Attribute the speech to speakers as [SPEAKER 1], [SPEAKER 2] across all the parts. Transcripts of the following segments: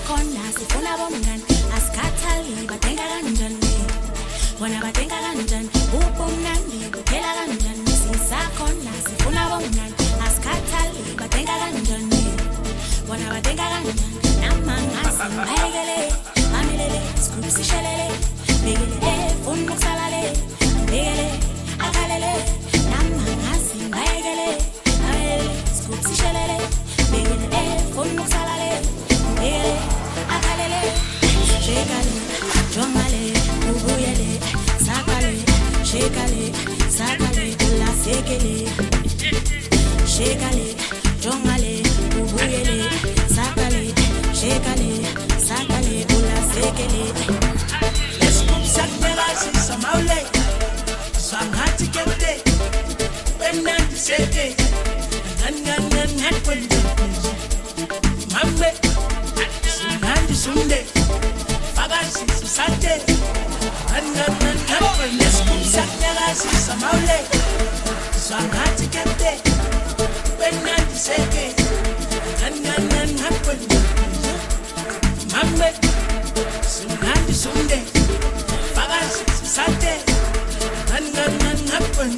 [SPEAKER 1] sisakhona sifuna bomngani asikhathali badenga kanjani bona badenga kanjani ubumnandi kuphela kanjani sisakhona sifuna bomngani asikhathali badenga kanjani bona badenga kanjani namangasi bayekele amelele sikusishelele bekele funa ukusalale bekele akalele namangasi bayekele amelele sikusishelele bekele funa ukusalale bekele akalele shekale jongale ubuyele sakale shekale sakale kula sekele shekale jongale ubuyele sakale shekale sakale kula sekele
[SPEAKER 2] Saknela si samaule Sanghati kemte Benandi seke Nan hatwende Mambe Sinandi sunde Fagasi sisate Nan hatwende Saknela si samaule Sanghati kemte Benandi seke Nan hatwende Mambe Sinandi sunde Sate, nan happen.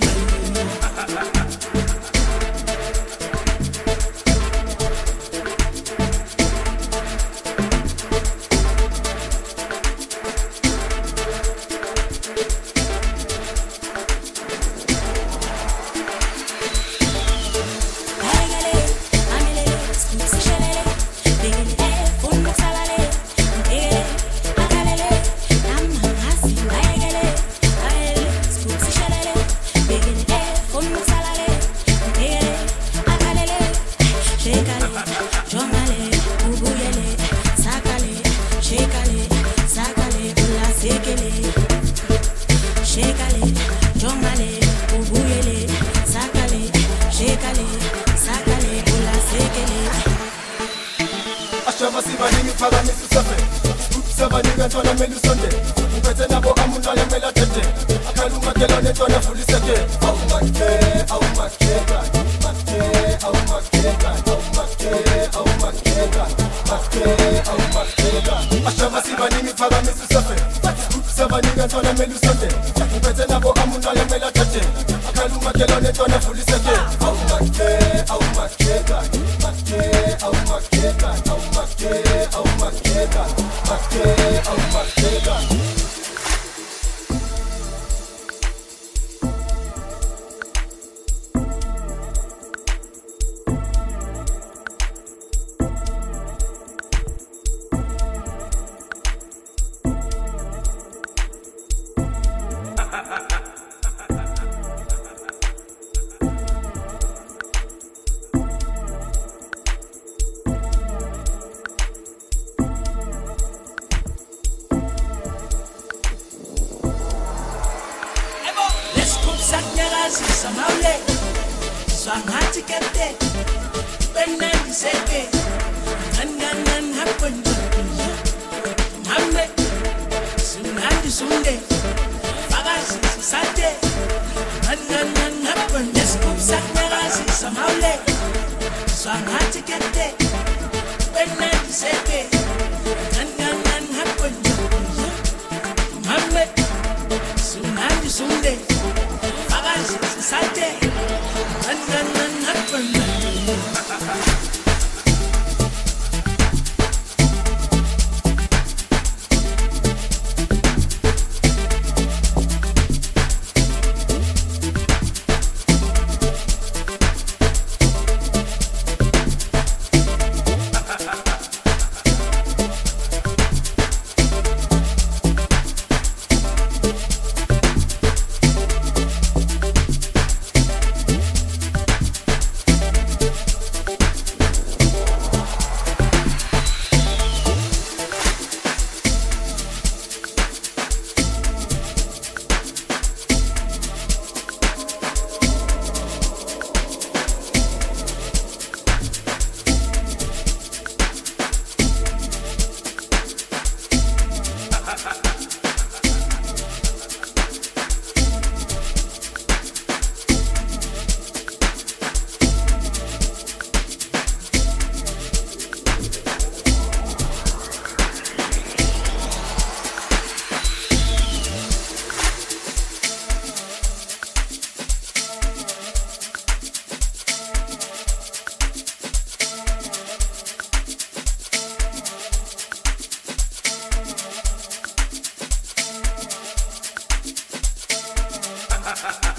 [SPEAKER 2] ha ha ha